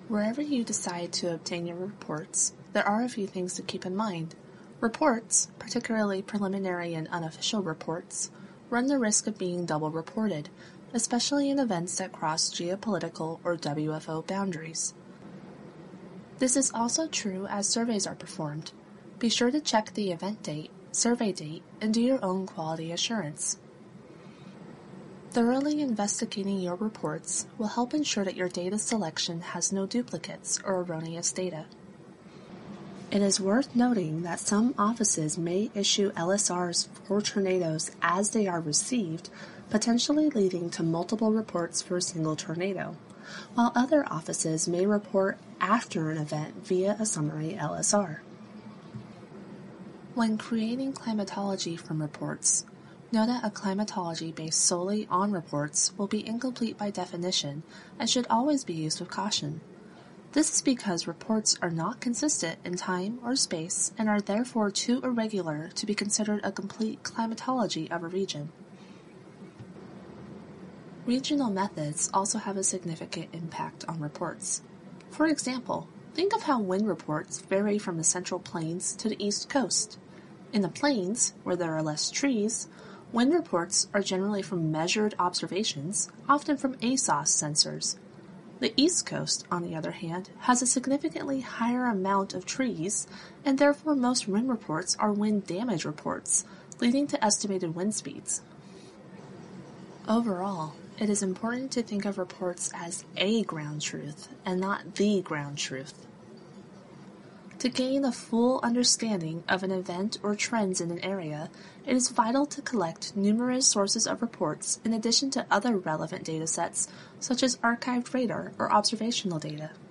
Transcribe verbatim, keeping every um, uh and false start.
Wherever you decide to obtain your reports, there are a few things to keep in mind. Reports, particularly preliminary and unofficial reports, run the risk of being double reported, especially in events that cross geopolitical or W F O boundaries. This is also true as surveys are performed. Be sure to check the event date, survey date, and do your own quality assurance. Thoroughly investigating your reports will help ensure that your data selection has no duplicates or erroneous data. It is worth noting that some offices may issue L S Rs for tornadoes as they are received, potentially leading to multiple reports for a single tornado, while other offices may report after an event via a summary L S R. When creating climatology from reports, know that a climatology based solely on reports will be incomplete by definition and should always be used with caution. This is because reports are not consistent in time or space and are therefore too irregular to be considered a complete climatology of a region. Regional methods also have a significant impact on reports. For example, think of how wind reports vary from the Central Plains to the East Coast. In the plains, where there are less trees, wind reports are generally from measured observations, often from A S O S sensors. The East Coast, on the other hand, has a significantly higher amount of trees, and therefore most wind reports are wind damage reports, leading to estimated wind speeds. Overall, it is important to think of reports as a ground truth and not the ground truth. To gain a full understanding of an event or trends in an area, it is vital to collect numerous sources of reports in addition to other relevant datasets such as archived radar or observational data.